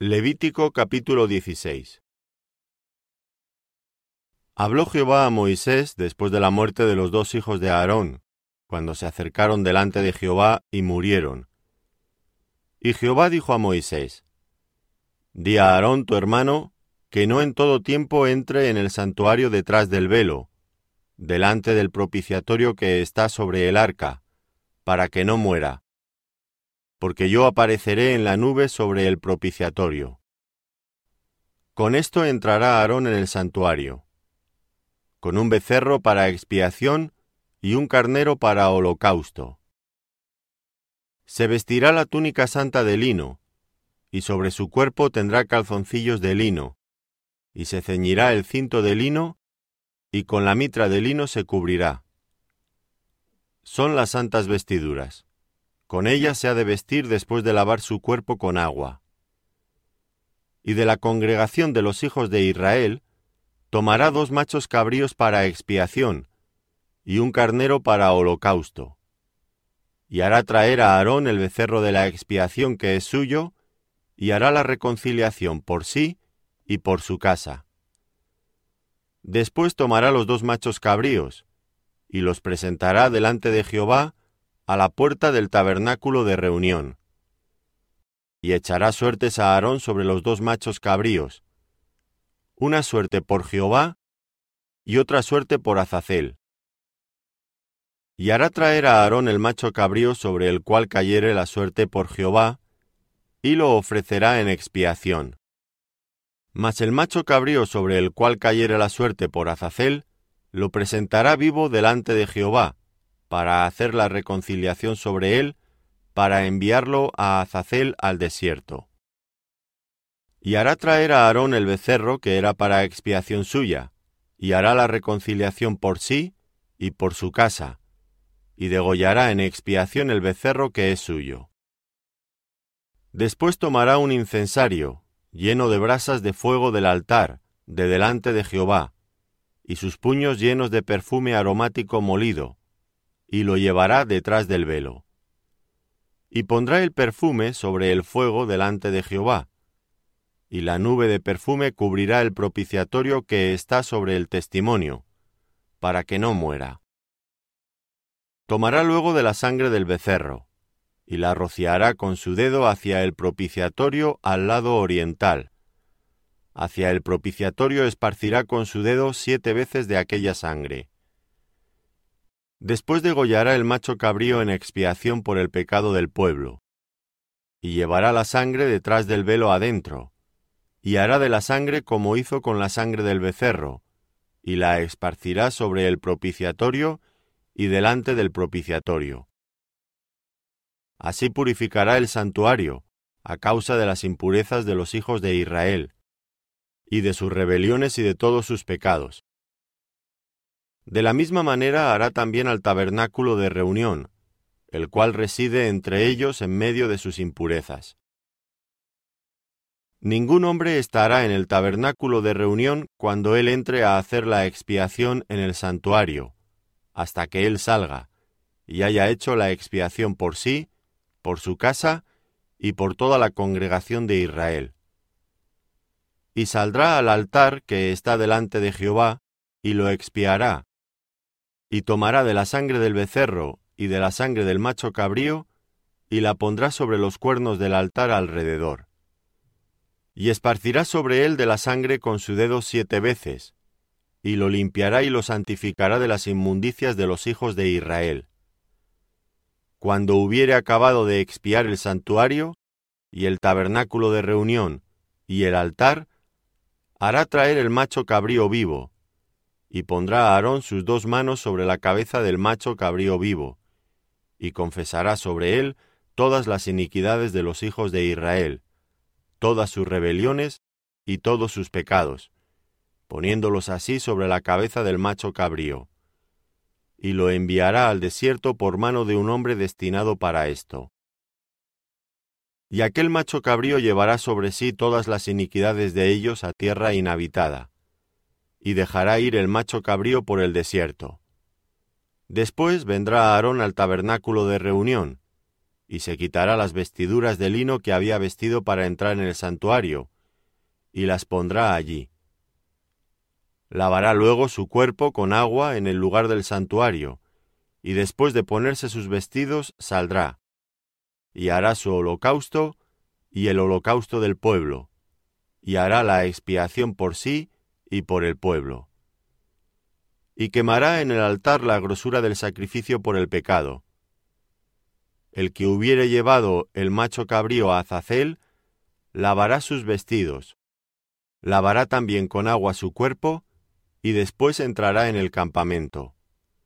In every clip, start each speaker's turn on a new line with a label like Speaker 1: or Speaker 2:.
Speaker 1: Levítico capítulo 16. Habló Jehová a Moisés después de la muerte de los dos hijos de Aarón, cuando se acercaron delante de Jehová y murieron. Y Jehová dijo a Moisés: Di a Aarón tu hermano, que no en todo tiempo entre en el santuario detrás del velo, delante del propiciatorio que está sobre el arca, para que no muera, porque yo apareceré en la nube sobre el propiciatorio. Con esto entrará Aarón en el santuario, con un becerro para expiación y un carnero para holocausto. Se vestirá la túnica santa de lino, y sobre su cuerpo tendrá calzoncillos de lino, y se ceñirá el cinto de lino, y con la mitra de lino se cubrirá. Son las santas vestiduras. Con ellas se ha de vestir después de lavar su cuerpo con agua. Y de la congregación de los hijos de Israel, tomará 2 machos cabríos para expiación, y un carnero para holocausto. Y hará traer a Aarón el becerro de la expiación que es suyo, y hará la reconciliación por sí y por su casa. Después tomará los 2 machos cabríos, y los presentará delante de Jehová a la puerta del tabernáculo de reunión. Y echará suertes a Aarón sobre los 2 machos cabríos, una suerte por Jehová y otra suerte por Azazel. Y hará traer a Aarón el macho cabrío sobre el cual cayere la suerte por Jehová, y lo ofrecerá en expiación. Mas el macho cabrío sobre el cual cayere la suerte por Azazel, lo presentará vivo delante de Jehová, para hacer la reconciliación sobre él, para enviarlo a Azazel al desierto. Y hará traer a Aarón el becerro que era para expiación suya, y hará la reconciliación por sí y por su casa, y degollará en expiación el becerro que es suyo. Después tomará un incensario, lleno de brasas de fuego del altar, de delante de Jehová, y sus puños llenos de perfume aromático molido, y lo llevará detrás del velo. Y pondrá el perfume sobre el fuego delante de Jehová, y la nube de perfume cubrirá el propiciatorio que está sobre el testimonio, para que no muera. Tomará luego de la sangre del becerro, y la rociará con su dedo hacia el propiciatorio al lado oriental. Hacia el propiciatorio esparcirá con su dedo 7 veces de aquella sangre. Después degollará el macho cabrío en expiación por el pecado del pueblo, y llevará la sangre detrás del velo adentro, y hará de la sangre como hizo con la sangre del becerro, y la esparcirá sobre el propiciatorio y delante del propiciatorio. Así purificará el santuario, a causa de las impurezas de los hijos de Israel, y de sus rebeliones y de todos sus pecados. De la misma manera hará también al tabernáculo de reunión, el cual reside entre ellos en medio de sus impurezas. Ningún hombre estará en el tabernáculo de reunión cuando él entre a hacer la expiación en el santuario, hasta que él salga, y haya hecho la expiación por sí, por su casa y por toda la congregación de Israel. Y saldrá al altar que está delante de Jehová, y lo expiará, y tomará de la sangre del becerro y de la sangre del macho cabrío, y la pondrá sobre los cuernos del altar alrededor. Y esparcirá sobre él de la sangre con su dedo 7 veces, y lo limpiará y lo santificará de las inmundicias de los hijos de Israel. Cuando hubiere acabado de expiar el santuario, y el tabernáculo de reunión, y el altar, hará traer el macho cabrío vivo, y pondrá a Aarón sus 2 manos sobre la cabeza del macho cabrío vivo, y confesará sobre él todas las iniquidades de los hijos de Israel, todas sus rebeliones y todos sus pecados, poniéndolos así sobre la cabeza del macho cabrío, y lo enviará al desierto por mano de un hombre destinado para esto. Y aquel macho cabrío llevará sobre sí todas las iniquidades de ellos a tierra inhabitada, y dejará ir el macho cabrío por el desierto. Después vendrá Aarón al tabernáculo de reunión, y se quitará las vestiduras de lino que había vestido para entrar en el santuario, y las pondrá allí. Lavará luego su cuerpo con agua en el lugar del santuario, y después de ponerse sus vestidos saldrá, y hará su holocausto y el holocausto del pueblo, y hará la expiación por sí y por el pueblo. Y quemará en el altar la grosura del sacrificio por el pecado. El que hubiere llevado el macho cabrío a Azazel, lavará sus vestidos, lavará también con agua su cuerpo, y después entrará en el campamento.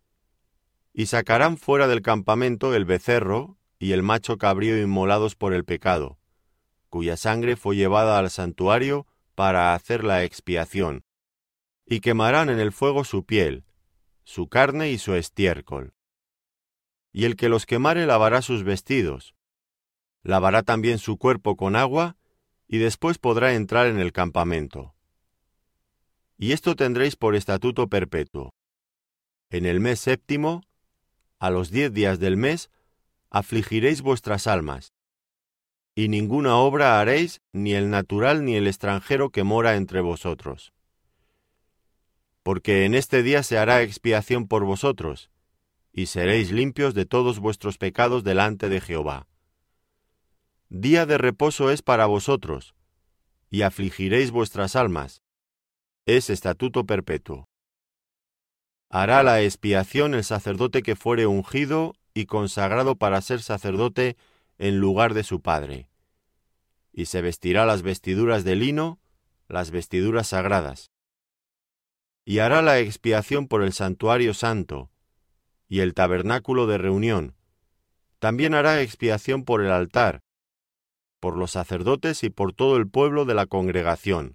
Speaker 1: Y sacarán fuera del campamento el becerro y el macho cabrío inmolados por el pecado, cuya sangre fue llevada al santuario para hacer la expiación, y quemarán en el fuego su piel, su carne y su estiércol. Y el que los quemare lavará sus vestidos, lavará también su cuerpo con agua, y después podrá entrar en el campamento. Y esto tendréis por estatuto perpetuo. En el mes séptimo, a los 10 días del mes, afligiréis vuestras almas, y ninguna obra haréis, ni el natural ni el extranjero que mora entre vosotros. Porque en este día se hará expiación por vosotros, y seréis limpios de todos vuestros pecados delante de Jehová. Día de reposo es para vosotros, y afligiréis vuestras almas. Es estatuto perpetuo. Hará la expiación el sacerdote que fuere ungido y consagrado para ser sacerdote en lugar de su padre, y se vestirá las vestiduras de lino, las vestiduras sagradas. Y hará la expiación por el santuario santo, y el tabernáculo de reunión. También hará expiación por el altar, por los sacerdotes y por todo el pueblo de la congregación.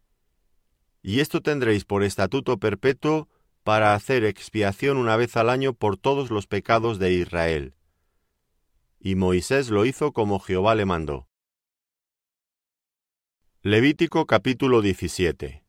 Speaker 1: Y esto tendréis por estatuto perpetuo para hacer expiación una vez al año por todos los pecados de Israel. Y Moisés lo hizo como Jehová le mandó. Levítico capítulo 17.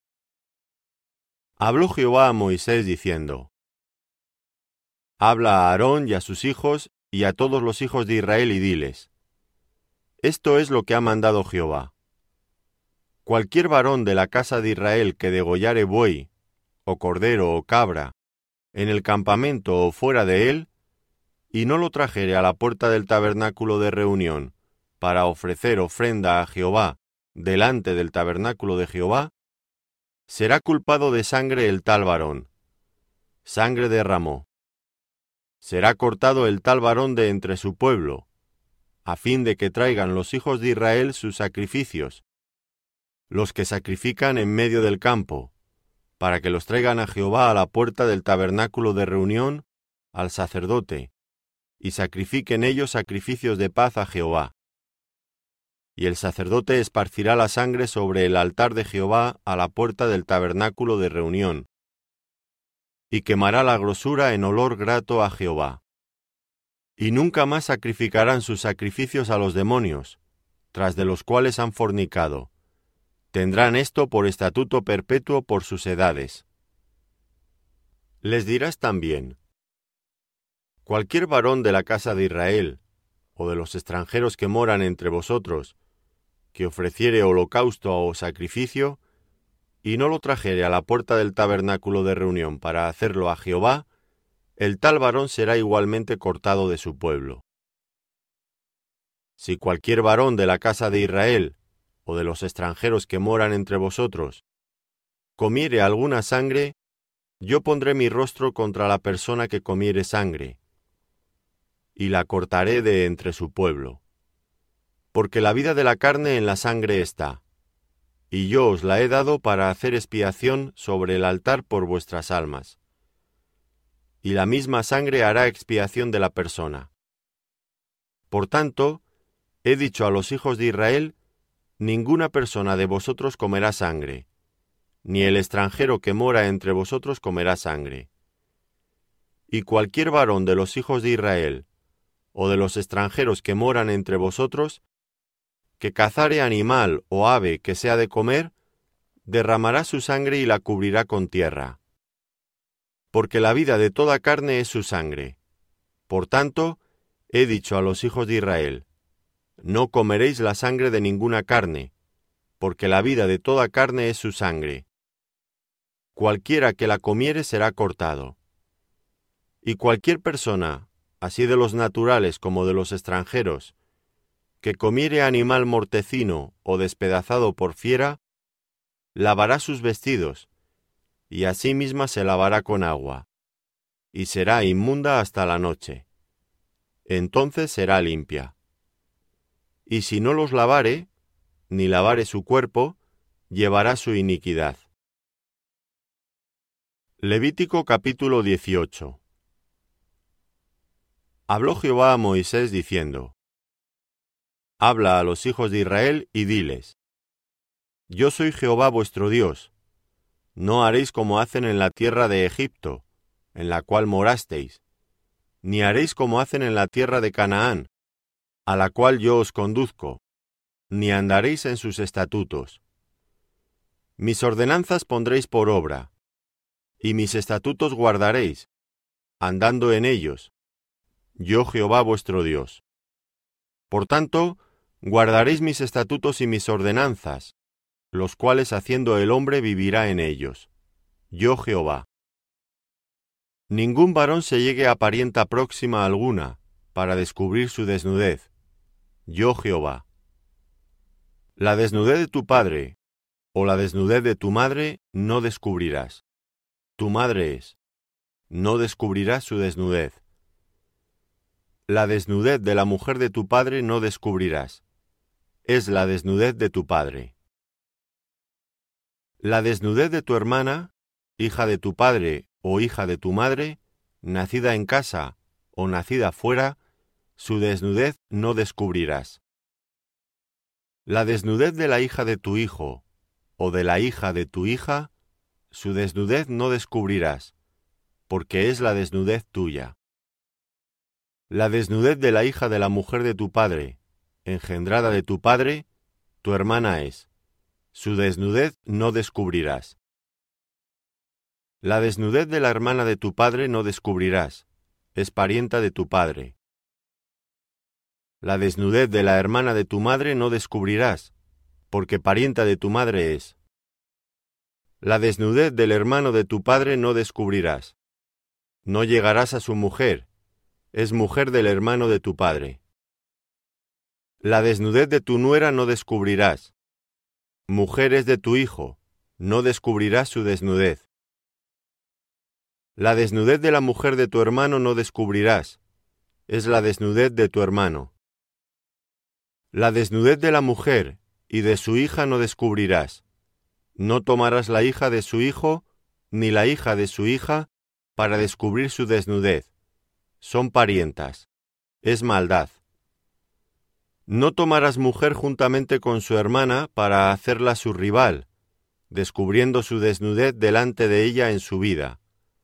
Speaker 1: Habló Jehová a Moisés diciendo: Habla a Aarón y a sus hijos y a todos los hijos de Israel y diles: Esto es lo que ha mandado Jehová. Cualquier varón de la casa de Israel que degollare buey, o cordero o cabra, en el campamento o fuera de él, y no lo trajere a la puerta del tabernáculo de reunión, para ofrecer ofrenda a Jehová delante del tabernáculo de Jehová, será culpado de sangre el tal varón. Sangre derramó. Será cortado el tal varón de entre su pueblo, a fin de que traigan los hijos de Israel sus sacrificios, los que sacrifican en medio del campo, para que los traigan a Jehová a la puerta del tabernáculo de reunión, al sacerdote, y sacrifiquen ellos sacrificios de paz a Jehová. Y el sacerdote esparcirá la sangre sobre el altar de Jehová a la puerta del tabernáculo de reunión, y quemará la grosura en olor grato a Jehová. Y nunca más sacrificarán sus sacrificios a los demonios, tras de los cuales han fornicado. Tendrán esto por estatuto perpetuo por sus edades. Les dirás también: cualquier varón de la casa de Israel, o de los extranjeros que moran entre vosotros, que ofreciere holocausto o sacrificio, y no lo trajere a la puerta del tabernáculo de reunión para hacerlo a Jehová, el tal varón será igualmente cortado de su pueblo. Si cualquier varón de la casa de Israel, o de los extranjeros que moran entre vosotros, comiere alguna sangre, yo pondré mi rostro contra la persona que comiere sangre, y la cortaré de entre su pueblo. Porque la vida de la carne en la sangre está, y yo os la he dado para hacer expiación sobre el altar por vuestras almas. Y la misma sangre hará expiación de la persona. Por tanto, he dicho a los hijos de Israel: ninguna persona de vosotros comerá sangre, ni el extranjero que mora entre vosotros comerá sangre. Y cualquier varón de los hijos de Israel, o de los extranjeros que moran entre vosotros, que cazare animal o ave que sea de comer, derramará su sangre y la cubrirá con tierra. Porque la vida de toda carne es su sangre. Por tanto, He dicho a los hijos de Israel, no comeréis la sangre de ninguna carne, porque la vida de toda carne es su sangre. Cualquiera que la comiere será cortado. Y cualquier persona, así de los naturales como de los extranjeros, que comiere animal mortecino o despedazado por fiera, lavará sus vestidos, y a sí misma se lavará con agua, y será inmunda hasta la noche. Entonces será limpia. Y si no los lavare, ni lavare su cuerpo, llevará su iniquidad. Levítico capítulo 18. Habló Jehová a Moisés diciendo: Habla a los hijos de Israel y diles: Yo soy Jehová vuestro Dios. No haréis como hacen en la tierra de Egipto, en la cual morasteis, ni haréis como hacen en la tierra de Canaán, a la cual yo os conduzco, ni andaréis en sus estatutos. Mis ordenanzas pondréis por obra, y mis estatutos guardaréis, andando en ellos, yo Jehová vuestro Dios. Por tanto, guardaréis mis estatutos y mis ordenanzas, los cuales haciendo el hombre vivirá en ellos, yo Jehová. Ningún varón se llegue a parienta próxima alguna, para descubrir su desnudez, yo Jehová. La desnudez de tu padre, o la desnudez de tu madre, no descubrirás. Tu madre es, no descubrirás su desnudez. La desnudez de la mujer de tu padre no descubrirás. Es la desnudez de tu padre. La desnudez de tu hermana, hija de tu padre o hija de tu madre, nacida en casa o nacida fuera, su desnudez no descubrirás. La desnudez de la hija de tu hijo o de la hija de tu hija, su desnudez no descubrirás, porque es la desnudez tuya. La desnudez de la hija de la mujer de tu padre, engendrada de tu padre, tu hermana es. Su desnudez no descubrirás. La desnudez de la hermana de tu padre no descubrirás, es parienta de tu padre. La desnudez de la hermana de tu madre no descubrirás, porque parienta de tu madre es. La desnudez del hermano de tu padre no descubrirás. No llegarás a su mujer, es mujer del hermano de tu padre. La desnudez de tu nuera no descubrirás. Mujer es de tu hijo, no descubrirás su desnudez. La desnudez de la mujer de tu hermano no descubrirás, es la desnudez de tu hermano. La desnudez de la mujer y de su hija no descubrirás. No tomarás la hija de su hijo, ni la hija de su hija, para descubrir su desnudez. Son parientas. Es maldad. No tomarás mujer juntamente con su hermana para hacerla su rival, descubriendo su desnudez delante de ella en su vida.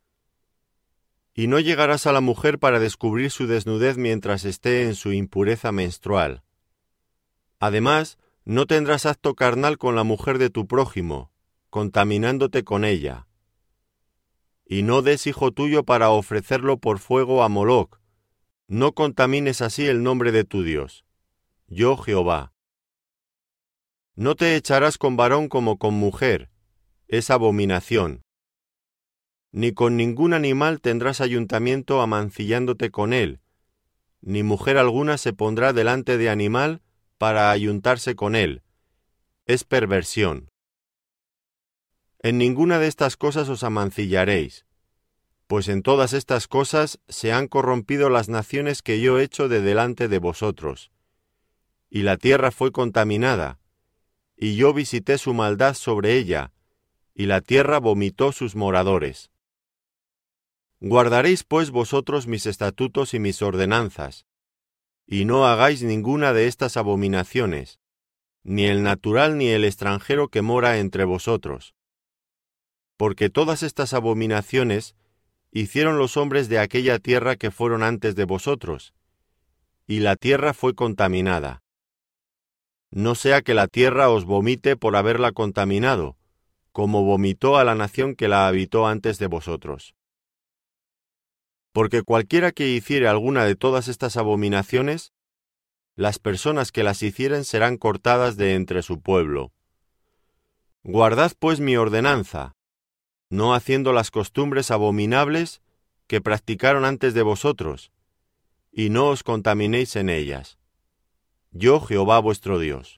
Speaker 1: Y no llegarás a la mujer para descubrir su desnudez mientras esté en su impureza menstrual. Además, no tendrás acto carnal con la mujer de tu prójimo, contaminándote con ella. Y no des hijo tuyo para ofrecerlo por fuego a Moloc. No contamines así el nombre de tu Dios. Yo Jehová. No te echarás con varón como con mujer, es abominación. Ni con ningún animal tendrás ayuntamiento amancillándote con él, ni mujer alguna se pondrá delante de animal para ayuntarse con él, es perversión. En ninguna de estas cosas os amancillaréis, pues en todas estas cosas se han corrompido las naciones que yo he hecho de delante de vosotros, y la tierra fue contaminada, y yo visité su maldad sobre ella, y la tierra vomitó sus moradores. Guardaréis pues vosotros mis estatutos y mis ordenanzas, y no hagáis ninguna de estas abominaciones, ni el natural ni el extranjero que mora entre vosotros. Porque todas estas abominaciones hicieron los hombres de aquella tierra que fueron antes de vosotros, y la tierra fue contaminada. No sea que la tierra os vomite por haberla contaminado, como vomitó a la nación que la habitó antes de vosotros. Porque cualquiera que hiciere alguna de todas estas abominaciones, las personas que las hicieren serán cortadas de entre su pueblo. Guardad pues mi ordenanza, no haciendo las costumbres abominables que practicaron antes de vosotros, y no os contaminéis en ellas. Yo, Jehová vuestro Dios.